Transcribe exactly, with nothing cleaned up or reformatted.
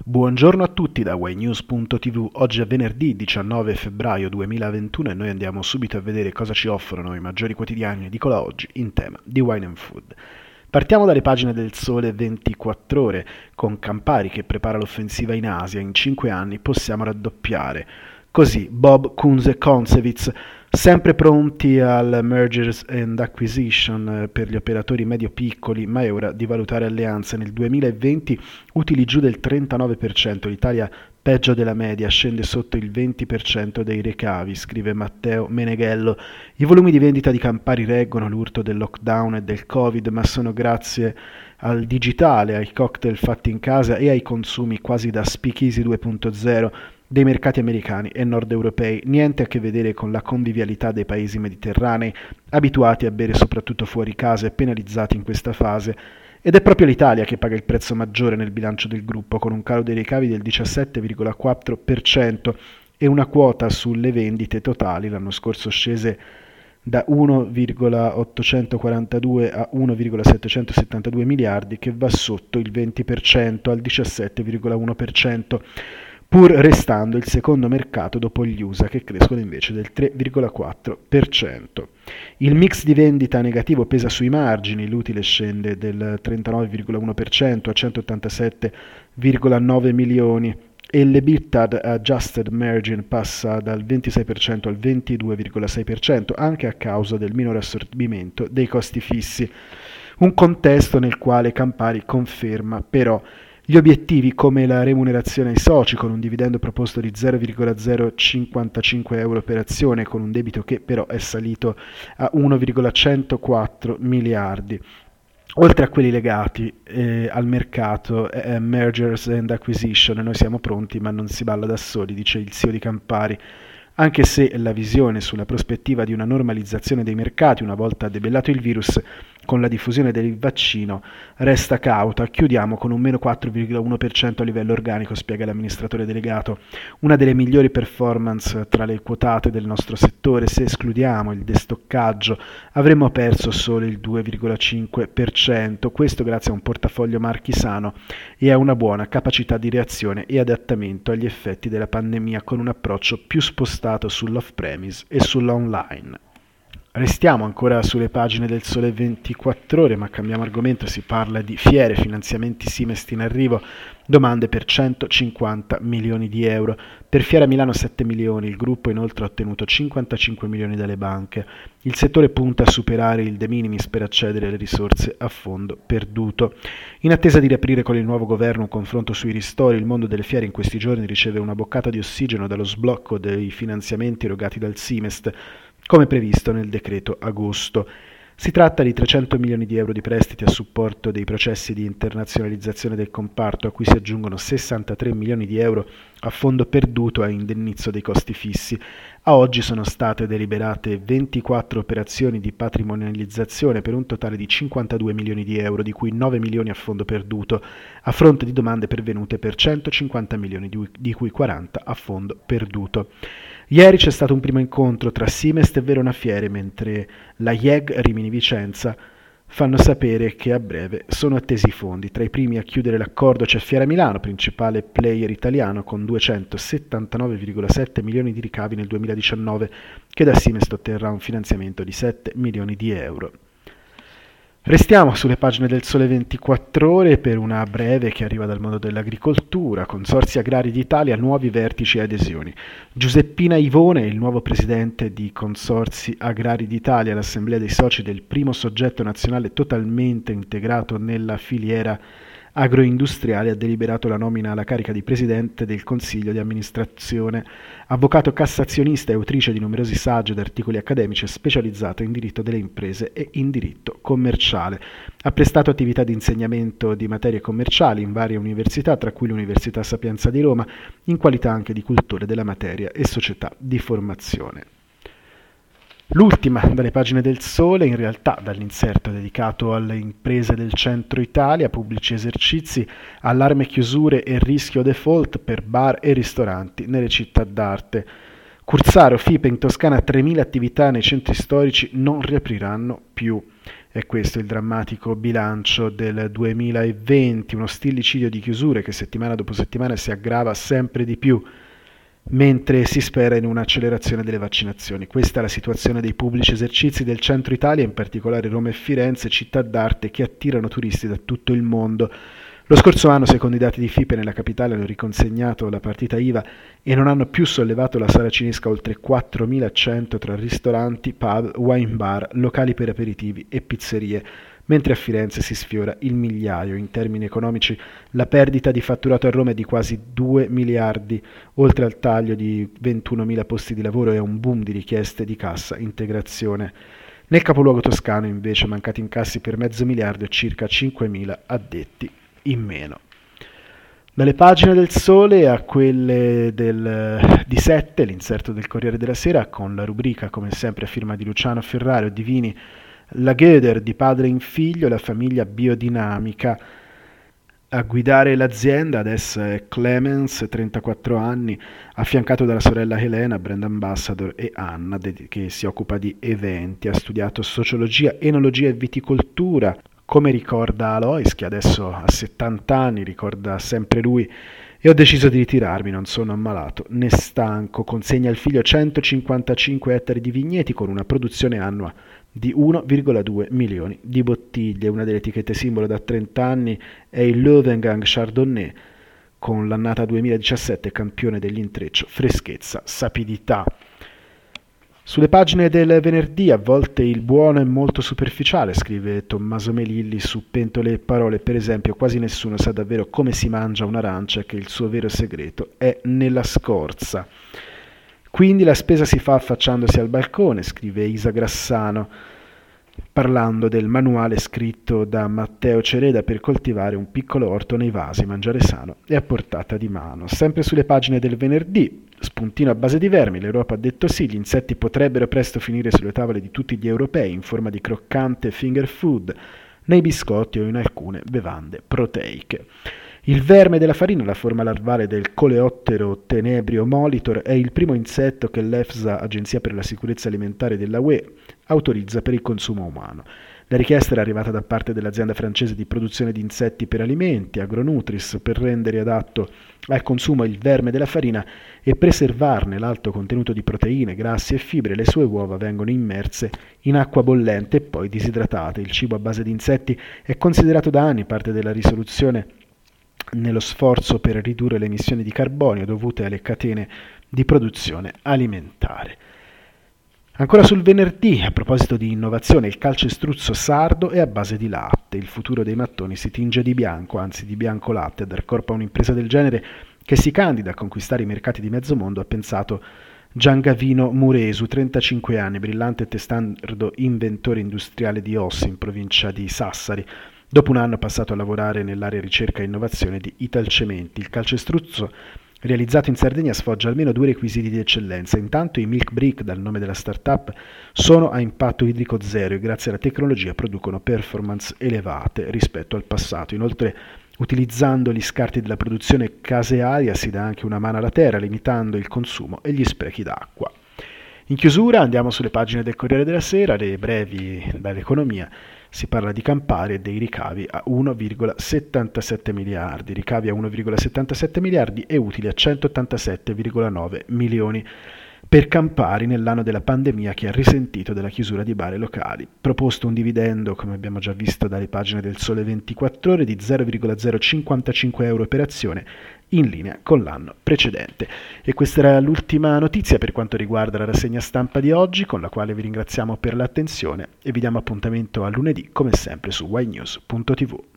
Buongiorno a tutti da waynews punto tv. Oggi è venerdì diciannove febbraio duemilaventuno e noi andiamo subito a vedere cosa ci offrono i maggiori quotidiani edicola oggi in tema di wine and food. Partiamo dalle pagine del Sole ventiquattro Ore, con Campari che prepara l'offensiva in Asia, in cinque anni possiamo raddoppiare. Così Bob Kunze-Concewitz, sempre pronti al mergers and acquisition per gli operatori medio-piccoli, ma è ora di valutare alleanze. Nel duemilaventi utili giù del trentanove per cento, l'Italia peggio della media, scende sotto il venti per cento dei ricavi, scrive Matteo Meneghello. I volumi di vendita di Campari reggono l'urto del lockdown e del Covid, ma sono grazie al digitale, ai cocktail fatti in casa e ai consumi quasi da speakeasy due punto zero dei mercati americani e nord europei, niente a che vedere con la convivialità dei paesi mediterranei, abituati a bere soprattutto fuori casa e penalizzati in questa fase. Ed è proprio l'Italia che paga il prezzo maggiore nel bilancio del gruppo, con un calo dei ricavi del diciassette virgola quattro per cento e una quota sulle vendite totali, l'anno scorso scese da uno virgola ottocentoquarantadue a uno virgola settecentosettantadue miliardi, che va sotto il venti per cento al diciassette virgola uno per cento, pur restando il secondo mercato dopo gli U S A, che crescono invece del tre virgola quattro per cento. Il mix di vendita negativo pesa sui margini, l'utile scende del trentanove virgola uno per cento a centottantasette virgola nove milioni e l'EBITDA Adjusted Margin passa dal ventisei per cento al ventidue virgola sei per cento, anche a causa del minore assorbimento dei costi fissi. Un contesto nel quale Campari conferma però gli obiettivi, come la remunerazione ai soci con un dividendo proposto di zero virgola zero cinquantacinque euro per azione, con un debito che però è salito a uno virgola centoquattro miliardi. Oltre a quelli legati eh, al mercato, eh, mergers and acquisition, noi siamo pronti ma non si balla da soli, dice il C E O di Campari. Anche se la visione sulla prospettiva di una normalizzazione dei mercati una volta debellato il virus con la diffusione del vaccino resta cauta, chiudiamo con un meno quattro virgola uno per cento a livello organico, spiega l'amministratore delegato. Una delle migliori performance tra le quotate del nostro settore. Se escludiamo il destoccaggio avremmo perso solo il due virgola cinque per cento, questo grazie a un portafoglio marchi sano e a una buona capacità di reazione e adattamento agli effetti della pandemia, con un approccio più spostato sull'off-premise e sull'online. Restiamo ancora sulle pagine del Sole ventiquattro Ore, ma cambiamo argomento. Si parla di fiere, finanziamenti Simest in arrivo, domande per centocinquanta milioni di euro. Per Fiera Milano sette milioni, il gruppo inoltre ha ottenuto cinquantacinque milioni dalle banche. Il settore punta a superare il de minimis per accedere alle risorse a fondo perduto. In attesa di riaprire con il nuovo governo un confronto sui ristori, il mondo delle fiere in questi giorni riceve una boccata di ossigeno dallo sblocco dei finanziamenti erogati dal Simest, come previsto nel decreto agosto. Si tratta di trecento milioni di euro di prestiti a supporto dei processi di internazionalizzazione del comparto, a cui si aggiungono sessantatré milioni di euro a fondo perduto a indennizzo dei costi fissi. A oggi sono state deliberate ventiquattro operazioni di patrimonializzazione per un totale di cinquantadue milioni di euro, di cui nove milioni a fondo perduto, a fronte di domande pervenute per centocinquanta milioni, di cui quaranta a fondo perduto. Ieri c'è stato un primo incontro tra Simest e Verona Fiere, mentre la I E G Rimini Vicenza fanno sapere che a breve sono attesi i fondi. Tra i primi a chiudere l'accordo c'è Fiera Milano, principale player italiano, con duecentosettantanove virgola sette milioni di ricavi nel duemiladiciannove, che da Simest otterrà un finanziamento di sette milioni di euro. Restiamo sulle pagine del Sole ventiquattro Ore per una breve che arriva dal mondo dell'agricoltura. Consorzi Agrari d'Italia, nuovi vertici e adesioni. Giuseppina Ivone, il nuovo presidente di Consorzi Agrari d'Italia, l'assemblea dei soci del primo soggetto nazionale totalmente integrato nella filiera agroindustriale, ha deliberato la nomina alla carica di presidente del consiglio di amministrazione. Avvocato cassazionista e autrice di numerosi saggi ed articoli accademici, è specializzata in diritto delle imprese e in diritto commerciale. Ha prestato attività di insegnamento di materie commerciali in varie università, tra cui l'Università Sapienza di Roma, in qualità anche di cultore della materia e società di formazione. L'ultima dalle pagine del Sole, in realtà dall'inserto dedicato alle imprese del centro Italia, pubblici esercizi, allarme chiusure e rischio default per bar e ristoranti nelle città d'arte. Curzaro, Fipe in Toscana, tremila attività nei centri storici non riapriranno più. È questo il drammatico bilancio del duemilaventi, uno stillicidio di chiusure che settimana dopo settimana si aggrava sempre di più, mentre si spera in un'accelerazione delle vaccinazioni. Questa è la situazione dei pubblici esercizi del centro Italia, in particolare Roma e Firenze, città d'arte che attirano turisti da tutto il mondo. Lo scorso anno, secondo i dati di FIPE, nella capitale hanno riconsegnato la partita I V A e non hanno più sollevato la sala cinesca oltre quattromilacento tra ristoranti, pub, wine bar, locali per aperitivi e pizzerie, mentre a Firenze si sfiora il migliaio. In termini economici, la perdita di fatturato a Roma è di quasi due miliardi, oltre al taglio di ventunomila posti di lavoro e a un boom di richieste di cassa integrazione. Nel capoluogo toscano, invece, mancati incassi per mezzo miliardo e circa cinquemila addetti in meno. Dalle pagine del Sole a quelle del, di Sette, l'inserto del Corriere della Sera, con la rubrica, come sempre, a firma di Luciano Ferraro, Divini, la Gödel di padre in figlio, la famiglia biodinamica. A guidare l'azienda adesso è Clemens, trentaquattro anni, affiancato dalla sorella Helena, brand ambassador, e Anna, che si occupa di eventi. Ha studiato sociologia, enologia e viticoltura. Come ricorda Alois, che adesso ha settanta anni, ricorda sempre lui, e ho deciso di ritirarmi, non sono ammalato né stanco. Consegna al figlio centocinquantacinque ettari di vigneti con una produzione annua di uno virgola due milioni di bottiglie. Una delle etichette simbolo da trenta anni è il Löwengang Chardonnay, con l'annata duemiladiciassette campione dell'intreccio freschezza, sapidità. Sulle pagine del Venerdì, a volte il buono è molto superficiale, scrive Tommaso Melilli su Pentole e Parole. Per esempio, quasi nessuno sa davvero come si mangia un'arancia e che il suo vero segreto è nella scorza. Quindi la spesa si fa affacciandosi al balcone, scrive Isa Grassano, parlando del manuale scritto da Matteo Cereda per coltivare un piccolo orto nei vasi, mangiare sano e a portata di mano. Sempre sulle pagine del Venerdì, spuntino a base di vermi, l'Europa ha detto sì, gli insetti potrebbero presto finire sulle tavole di tutti gli europei in forma di croccante finger food, nei biscotti o in alcune bevande proteiche. Il verme della farina, la forma larvale del Coleottero tenebrio molitor, è il primo insetto che l'EFSA, Agenzia per la Sicurezza Alimentare della U E, autorizza per il consumo umano. La richiesta era arrivata da parte dell'azienda francese di produzione di insetti per alimenti, Agronutris, per rendere adatto al consumo il verme della farina e preservarne l'alto contenuto di proteine, grassi e fibre. Le sue uova vengono immerse in acqua bollente e poi disidratate. Il cibo a base di insetti è considerato da anni parte della risoluzione nello sforzo per ridurre le emissioni di carbonio dovute alle catene di produzione alimentare. Ancora sul Venerdì, a proposito di innovazione, il calcestruzzo sardo è a base di latte. Il futuro dei mattoni si tinge di bianco, anzi di bianco latte. A dar corpo a un'impresa del genere che si candida a conquistare i mercati di mezzo mondo ha pensato Giangavino Muresu, trentacinque anni, brillante e testardo inventore industriale di Ossi, in provincia di Sassari. Dopo un anno passato a lavorare nell'area ricerca e innovazione di Italcementi, il calcestruzzo realizzato in Sardegna sfoggia almeno due requisiti di eccellenza. Intanto i Milk Brick, dal nome della startup, sono a impatto idrico zero e grazie alla tecnologia producono performance elevate rispetto al passato. Inoltre, utilizzando gli scarti della produzione casearia si dà anche una mano alla terra, limitando il consumo e gli sprechi d'acqua. In chiusura andiamo sulle pagine del Corriere della Sera, le brevi dall'economia. Si parla di Campari e dei ricavi a uno virgola settantasette miliardi, ricavi a uno virgola settantasette miliardi e utili a centottantasette virgola nove milioni per Campari nell'anno della pandemia che ha risentito della chiusura di bar e locali. Proposto un dividendo, come abbiamo già visto dalle pagine del Sole ventiquattro Ore, di zero virgola zero cinquantacinque euro per azione, in linea con l'anno precedente. E questa era l'ultima notizia per quanto riguarda la rassegna stampa di oggi, con la quale vi ringraziamo per l'attenzione e vi diamo appuntamento a lunedì, come sempre, su ynews punto tv.